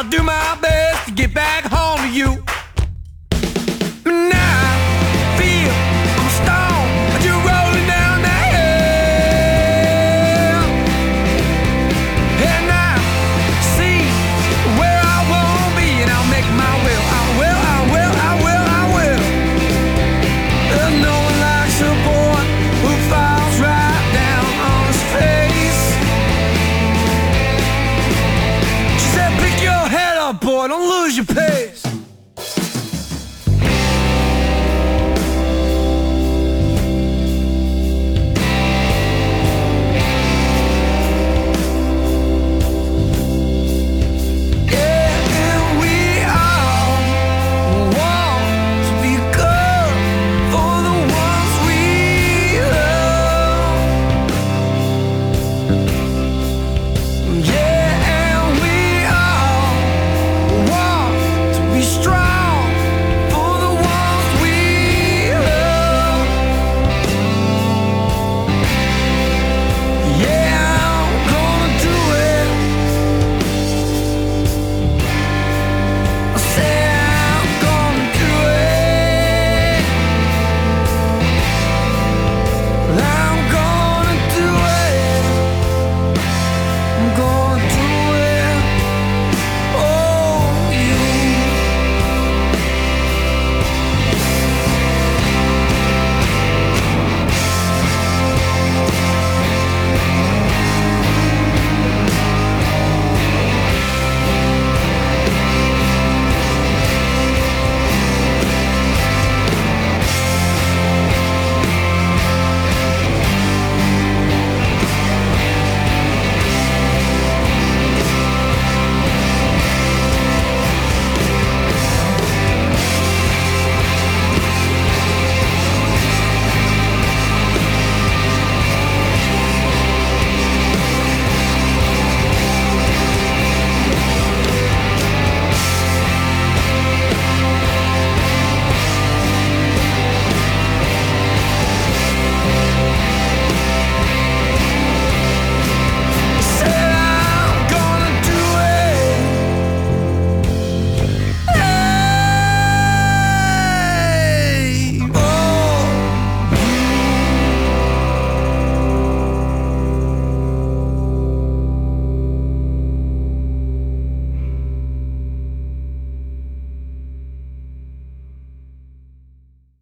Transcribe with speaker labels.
Speaker 1: I'll do my best to get back home to you. Now I feel I'm stoned, but you're rolling down the hill, and I see where I won't be, and I'll make my will. I will, I will, I will, I will. There's no one likes a boy who falls right down on his face. She said, pick your head up, boy, don't lose your pace.